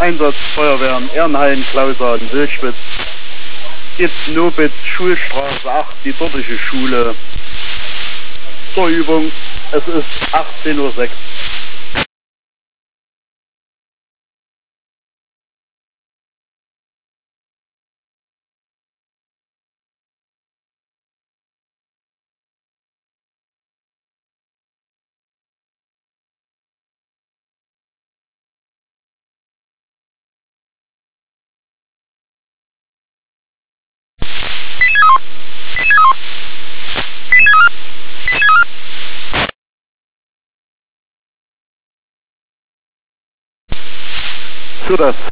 Einsatzfeuerwehren Ehrenhain, Klaushagen, Wildschwitz. Jetzt Nobitz, Schulstraße 8, die dortige Schule. Zur Übung, es ist 18:06 Uhr. So, das